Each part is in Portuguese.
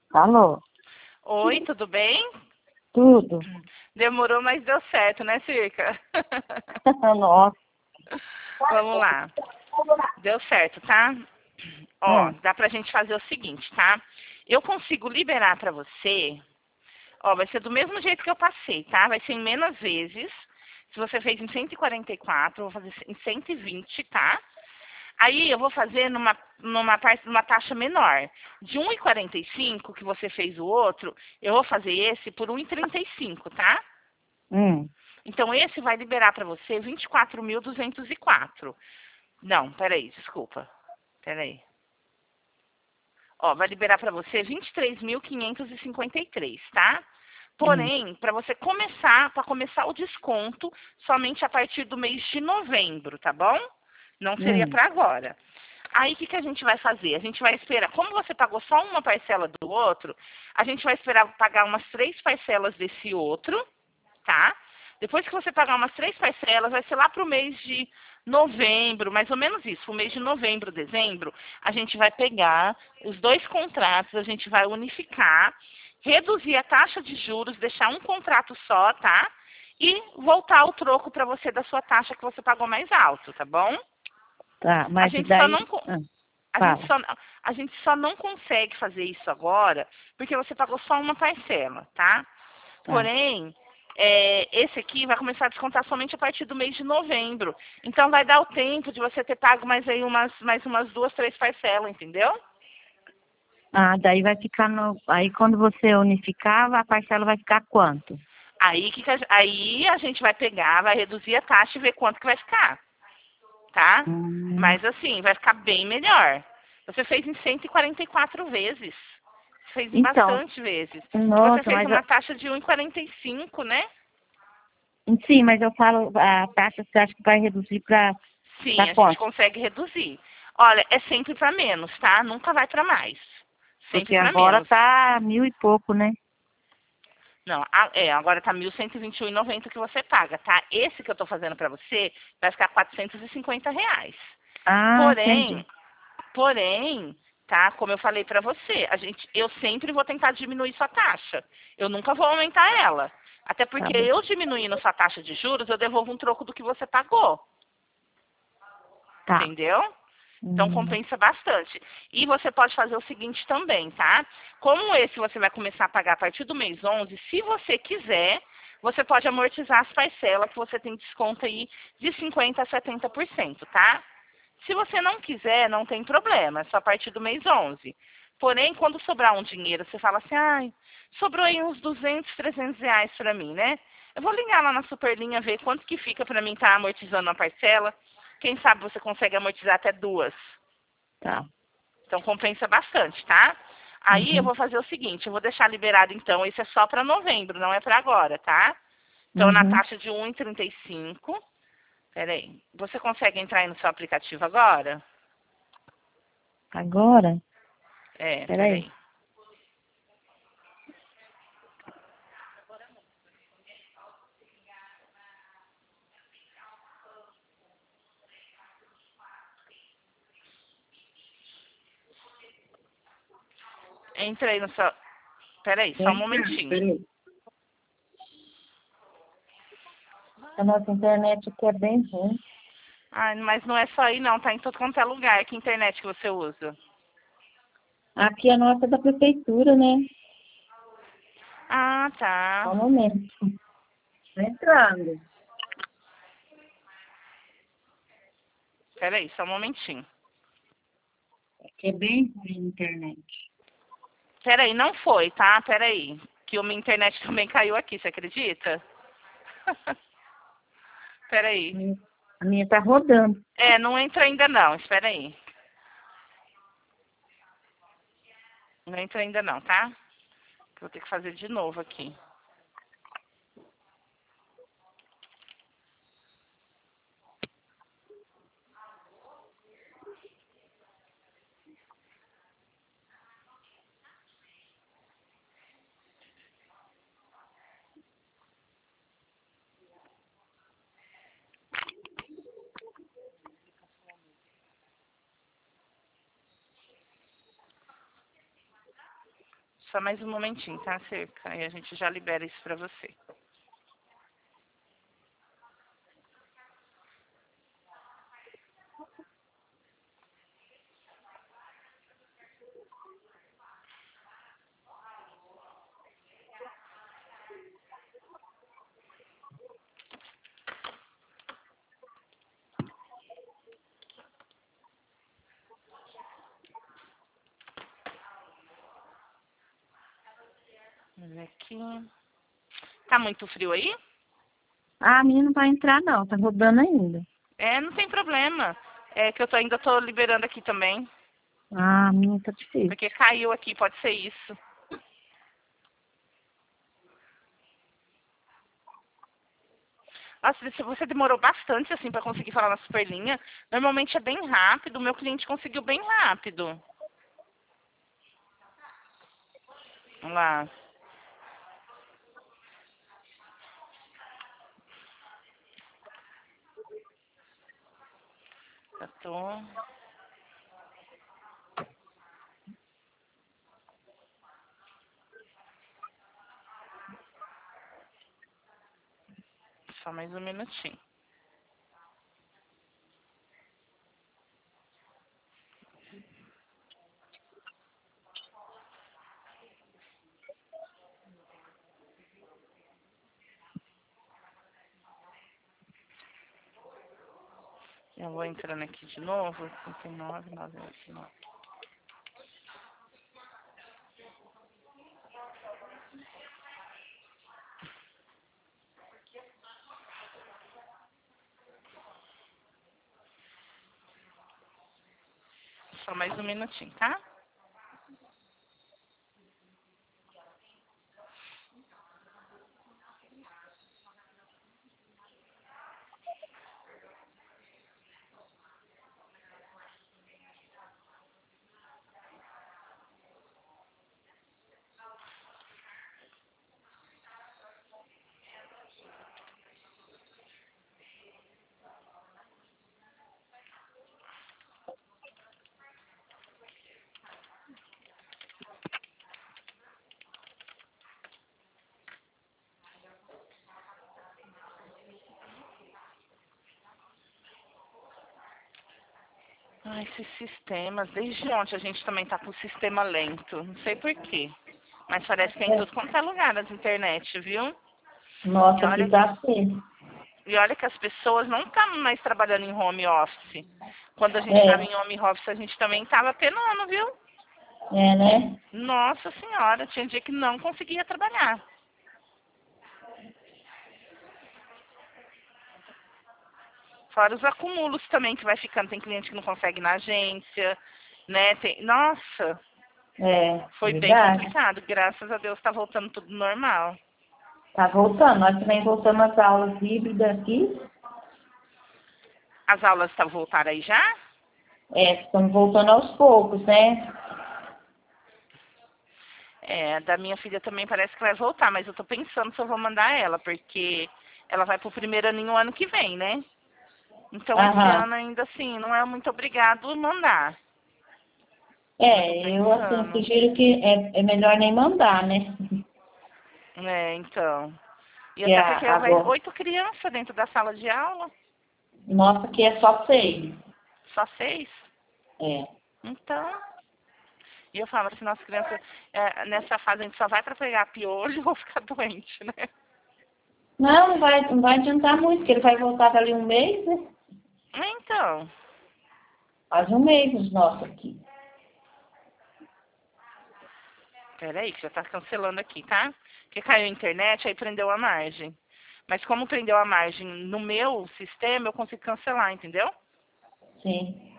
Alô, Oi, tudo bem? tudo? Demorou, mas deu certo, né, Circa? Nossa. Vamos lá. Deu certo, tá? Ó, Hum, dá pra gente fazer o seguinte, tá? Eu consigo liberar pra você. Ó, vai ser do mesmo jeito que eu passei, tá? Vai ser em menos vezes. Se você fez em 144, eu vou fazer em 120, tá? Aí eu vou fazer numa taxa menor. De 1,45 que você fez o outro, eu vou fazer esse por 1,35, tá? hum. Então, esse vai liberar para você 24.204. Não, peraí, desculpa. Peraí. Ó, vai liberar para você 23.553, tá? Hum. Porém, para começar o desconto, somente a partir do mês de novembro, tá bom? Não seria Hum. para agora. Aí, o que a gente vai fazer? A gente vai esperar, como você pagou só uma parcela do outro, a gente vai esperar pagar umas 3 parcelas desse outro, tá? Depois que você pagar umas 3 parcelas, vai ser lá para o mês de novembro, mais ou menos isso. O mês de novembro, dezembro, a gente vai pegar os dois contratos, a gente vai unificar, reduzir a taxa de juros, deixar um contrato só, tá? E voltar o troco para você da sua taxa que você pagou mais alto, tá bom? Tá, A mas e gente só daí? não, a gente Fala. só, a gente só não consegue fazer isso agora porque você pagou só uma parcela, tá? Tá. Porém, esse aqui vai começar a descontar somente a partir do mês de novembro. Então vai dar o tempo de você ter pago mais umas 2, 3 parcelas, entendeu? Ah, daí vai ficar no. Aí quando você unificar, a parcela vai ficar quanto? Aí a gente vai pegar, vai reduzir a taxa e ver quanto que vai ficar, tá? Hum. Mas assim, vai ficar bem melhor. Você fez em 144 vezes. Você fez em Então, bastante vezes. E você nossa, fez mas uma taxa de 1,45, né? sim, mas eu falo, a taxa você acha que vai reduzir para Sim, a gente quanto? consegue reduzir. Olha, é sempre para menos, tá? Nunca vai para mais. Porque Sempre para agora menos. tá 1.000 e pouco, né? Não, agora tá 1.121,90 que você paga, tá? Esse que eu tô fazendo para você vai ficar R$ 450. Ah, Porém, entendi. porém, tá? Como eu falei para você, eu sempre vou tentar diminuir sua taxa. Eu nunca vou aumentar ela. Até Tá porque bom. eu diminuindo sua taxa de juros, eu devolvo um troco do que você pagou. Tá. Entendeu? Então Hum. compensa bastante. E você pode fazer o seguinte também, tá? Como esse você vai começar a pagar a partir do mês 11, se você quiser, você pode amortizar as parcelas que você tem desconto aí de 50% a 70%, tá? Se você não quiser, não tem problema, é só a partir do mês 11. Porém, quando sobrar um dinheiro, você fala assim, ai, sobrou aí uns 200, R$ 300 para mim, né? Eu vou ligar lá na Superlinha, ver quanto que fica para mim estar amortizando a parcela. Quem sabe você consegue amortizar até duas. Tá. Então compensa bastante, tá? Aí eu Uhum. vou fazer o seguinte, eu vou deixar liberado então, esse é só para novembro, não é para agora, tá? Então na Uhum. taxa de 1,35. Peraí, você consegue entrar aí no seu aplicativo agora? Agora? Peraí. Peraí. Entra aí no seu... Peraí, Tô só um entrando, momentinho. peraí. A nossa internet aqui é bem ruim. Ah, mas não é só aí não, tá em todo quanto é lugar. Que internet que você usa? Aqui a nossa é da prefeitura, né? Ah, Só tá. um momento. Tô entrando. Peraí, só um momentinho. Aqui é bem ruim a internet. Peraí, não foi, tá? Peraí. Que a minha internet também caiu aqui, você acredita? Peraí. A minha tá rodando. Não entra ainda não, espera aí. Não entra ainda não, tá? Vou ter que fazer de novo aqui. Só mais um momentinho, tá, cerca? Aí a gente já libera isso pra você. Vamos ver aqui. Tá muito frio aí? Ah, a minha não vai entrar não, tá rodando ainda. É, não tem problema. É que eu ainda tô liberando aqui também. Ah, a minha tá difícil. Porque caiu aqui, pode ser isso. Nossa, você demorou bastante, assim, pra conseguir falar na Superlinha. Normalmente é bem rápido, o meu cliente conseguiu bem rápido. Vamos lá. Já tô... Só mais um minutinho. Eu vou entrando aqui de novo. 39, 989. Só mais um minutinho, tá? Ai, esses sistemas. Desde ontem a gente também tá com o sistema lento. Não sei por quê. Mas parece que é em tudo quanto é lugar nas internet, viu? E Nossa, aqui olha, tá assim. e olha que as pessoas não estão mais trabalhando em home office. Quando a gente estava É, em home office, a gente também estava penando, viu? é, né? Nossa senhora, tinha dia que não conseguia trabalhar. Fora os acúmulos também que vai ficando. Tem cliente que não consegue ir na agência, né? Nossa, É, foi bem verdade. complicado. Graças a Deus está voltando tudo normal. Tá voltando. Nós também voltamos às aulas híbridas aqui. As aulas estão voltaram aí já? É, estamos voltando aos poucos, né? É, da minha filha também parece que vai voltar, mas eu tô pensando se eu vou mandar ela, porque ela vai pro primeiro aninho ano que vem, né? Então esse Aham. ano ainda assim, não é muito obrigado mandar. Eu tô É, eu assim pensando. sugiro que é melhor nem mandar, né? É, então. E Que até porque vai agora, 8 crianças dentro da sala de aula, nossa, aqui é só 6. só 6. É. Então. E eu falo assim, nossa criança, nessa fase a gente só vai pra pegar piolho ou ficar doente, né? Não, não vai adiantar muito, porque ele vai voltar dali um mês, né? Então. Faz um mês os nossos aqui. Peraí, que já tá cancelando aqui, tá? Porque caiu a internet, aí prendeu a margem. Mas como prendeu a margem no meu sistema, eu consigo cancelar, entendeu? Sim.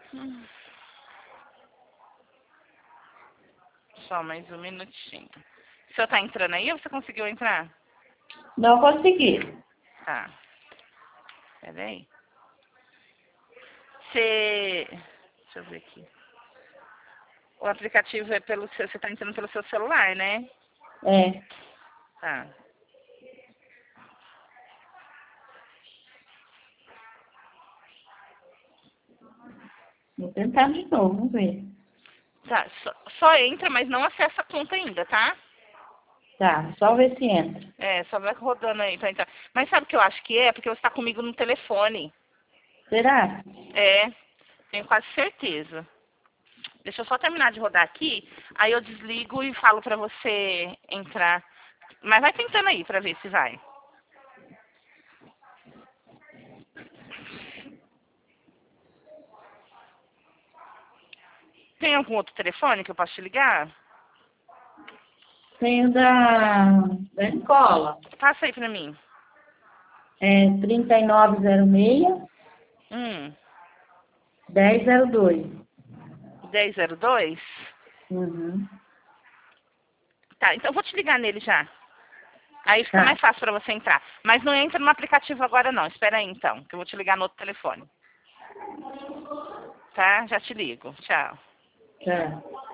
Só mais um minutinho. O senhor tá entrando aí ou você conseguiu entrar? Não consegui. Tá. Peraí. Deixa eu ver aqui. O aplicativo é pelo seu... Você tá entrando pelo seu celular, né? É. Tá. Vou tentar de novo, vamos ver. Tá. Só entra, mas não acessa a conta ainda, tá? Tá, só ver se entra. É, só vai rodando aí pra entrar. Mas sabe o que eu acho que é? Porque você tá comigo no telefone. Será? É, tenho quase certeza. Deixa eu só terminar de rodar aqui, aí eu desligo e falo pra você entrar. Mas vai tentando aí pra ver se vai. Tem algum outro telefone que eu posso te ligar? Tem o da escola. Passa aí pra mim. É 3906 Hum, 1002. 1002? Uhum. Tá, então eu vou te ligar nele já. Aí fica Tá, mais fácil pra você entrar. Mas não entra no aplicativo agora não. Espera aí então, que eu vou te ligar no outro telefone. Tá? Já te ligo. Tchau. tá.